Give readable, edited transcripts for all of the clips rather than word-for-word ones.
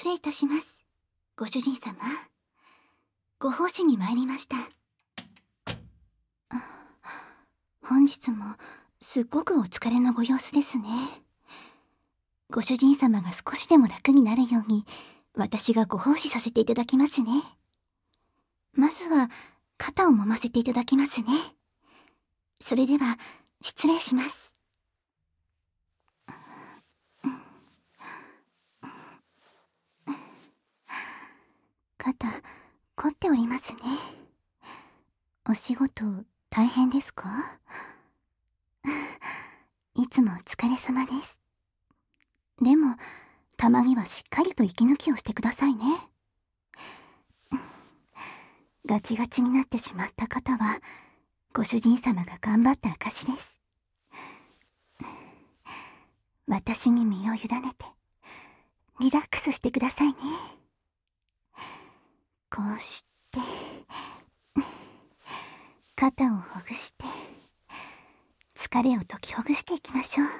礼いたします。ご主人様、ご奉仕に参りました。本日もすっごくお疲れのご様子ですね。ご主人様が少しでも楽になるように、私がご奉仕させていただきますね。まずは、肩を揉ませていただきますね。それでは、失礼します。肩、凝っておりますね。お仕事、大変ですか？いつもお疲れ様です。でも、たまにはしっかりと息抜きをしてくださいね。ガチガチになってしまった方は、ご主人様が頑張った証です。私に身を委ねて、リラックスしてくださいね。こうして、肩をほぐして、疲れを解きほぐしていきましょう。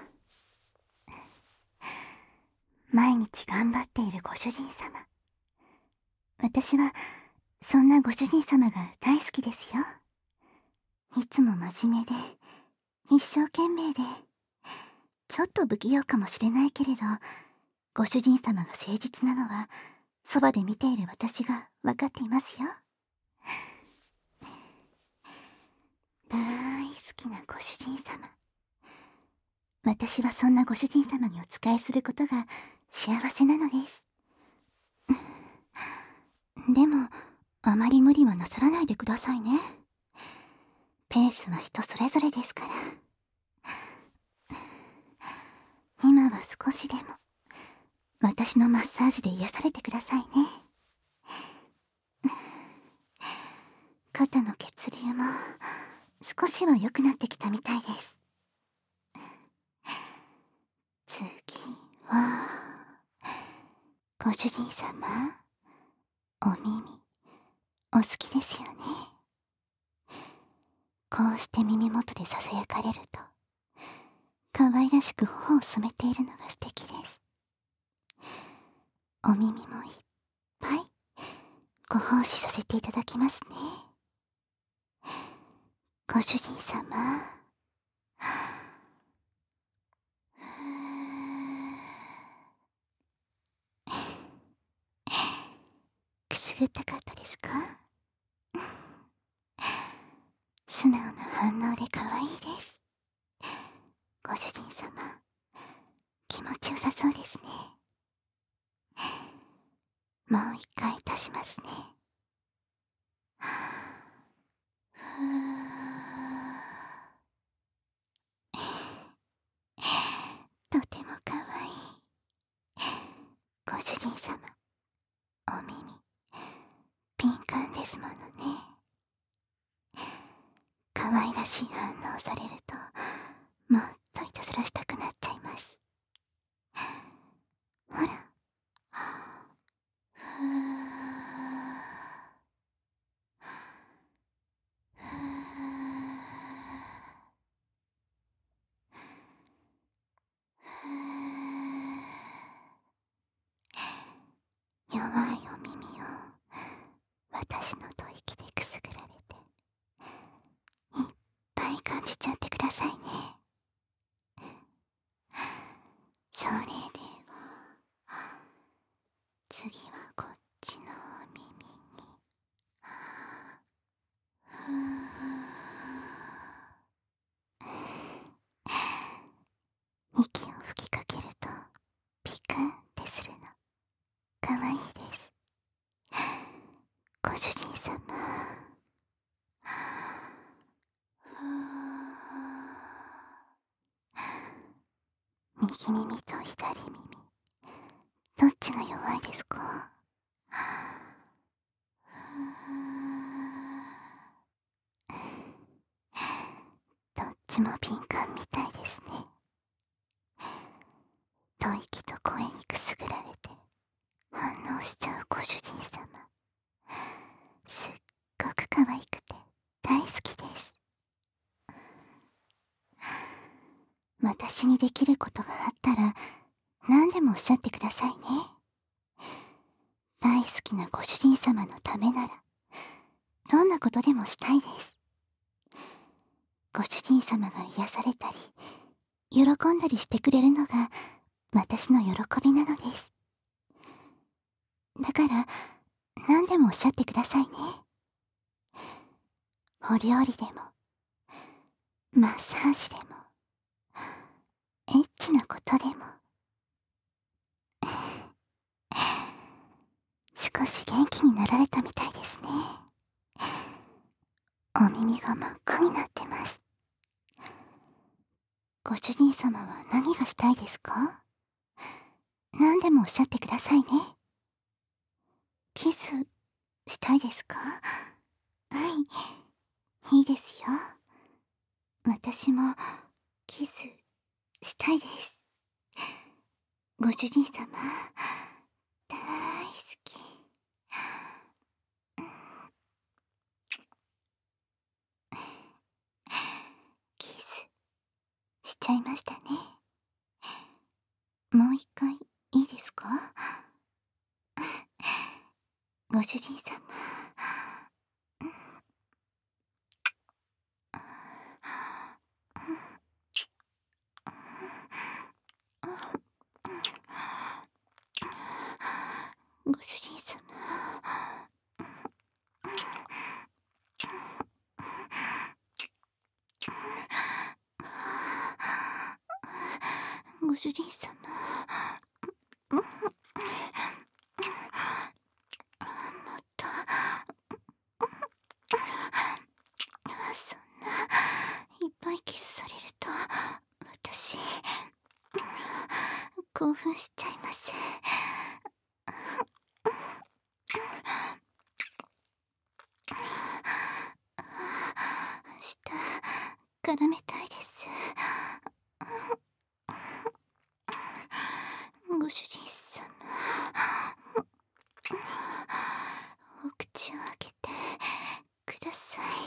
毎日頑張っているご主人様。私は、そんなご主人様が大好きですよ。いつも真面目で、一生懸命で、ちょっと不器用かもしれないけれど、ご主人様が誠実なのは、そばで見ている私が分かっていますよ。大好きなご主人様。私はそんなご主人様にお仕えすることが幸せなのです。でも、あまり無理はなさらないでくださいね。ペースは人それぞれですから。今は少しでも、私のマッサージで癒されてくださいね。肩の血流も少しは良くなってきたみたいです。次は、ご主人様、お耳、お好きですよね。こうして耳元でささやかれると、可愛らしく頬を染めているのが素敵です。お耳もいっぱいご奉仕させていただきますね。ご主人様。くすぐったかったですか？素直な反応で可愛いです。ご主人様、気持ちよさそうですね。もう一回足しますね。とても可愛い。ご主人様、お耳、敏感ですものね。可愛らしい反応されると、もっといたずらしたくなっちゃいます。ほら。弱いお耳を私の吐息でくすぐられて、いっぱい感じちゃってくださいね。それでは、次はこっちのお耳に。息を吹きかけるとピクンってするの、かわいいです。ご主人様。右耳と左耳、どっちが弱いですか？どっちも敏感みたいですね。吐息と声にくすぐられて反応しちゃうご主人様、すっごく可愛くて大好きです。私にできることがあったら何でもおっしゃってくださいね。 大好きなご主人様のためなら、どんなことでもしたいです。ご主人様が癒されたり、喜んだりしてくれるのが、私の喜びなのです。だから、何でもおっしゃってくださいね。お料理でも、マッサージでも、エッチなことでも。少し元気になられたみたいですね。お耳が真っ赤になってます。ご主人様は何がしたいですか？何でもおっしゃってくださいね。キスしたいですか？はい、いいですよ。私もキスしたいです。ご主人様、大好き。キスしちゃいましたね。もう一回いいですか？ご主人様。ご主人様。ご主人様。また、そんないっぱいキスされると私興奮しちゃいます。舌絡めたいです。ご主人様、お口を開けてください。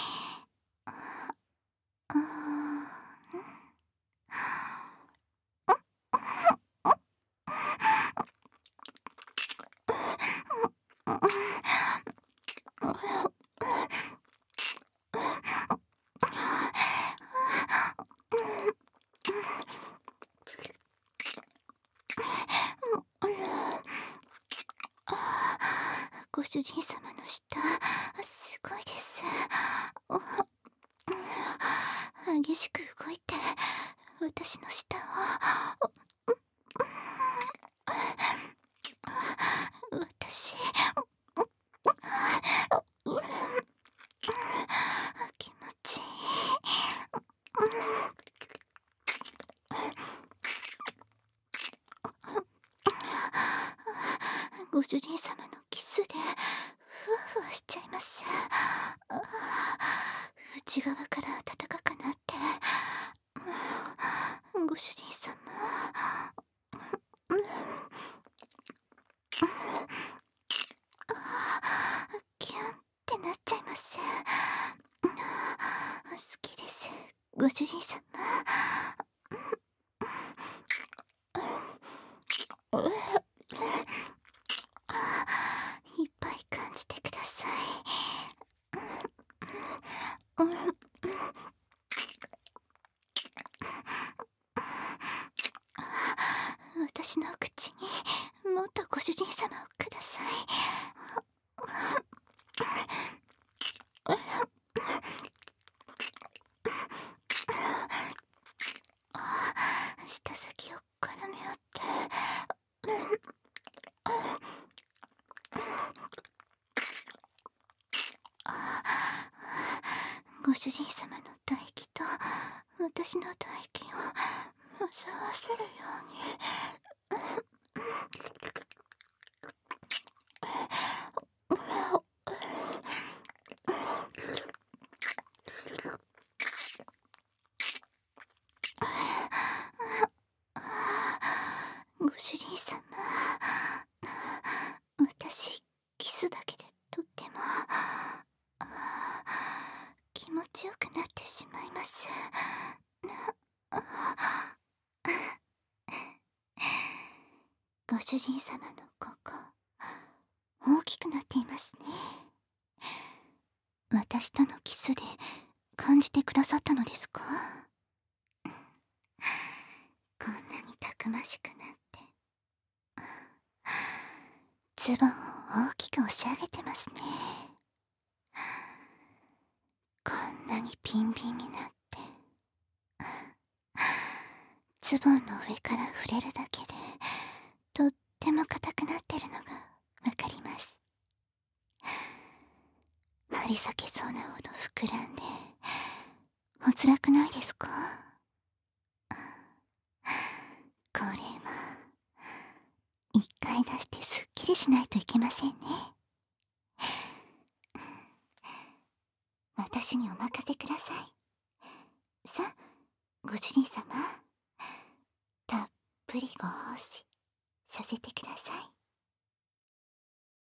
ご主人様の舌、すごいです。激しく動いて、私の舌を。私、気持ちいい。ご主人様のキスでふわふわしちゃいます。内側から暖かくなって、ご主人様、キュンってなっちゃいます。好きです、ご主人様。いっぱい感じてください。私の口にもっとご主人様をください。舌先を絡め合って、ご主人様の唾液と私の唾液を混ぜ合わせるように。ご主人様、私キスだけでとっても気持ちよくなってしまいます。ご主人様のここ、 大きくなっていますね。私とのキスで感じてくださったのですか？こんなにたくましくなって、ズボンを大きく押し上げてますね。こんなにビンビンになって、ズボンの上から触れるだけでとっても硬くなってるのがわかります。張り裂けそうなほど膨らんでお辛くないですか？これは一回出してすっきりしないといけませんね。私にお任せください。さあ、ご主人様、たっぷりご奉仕させてください。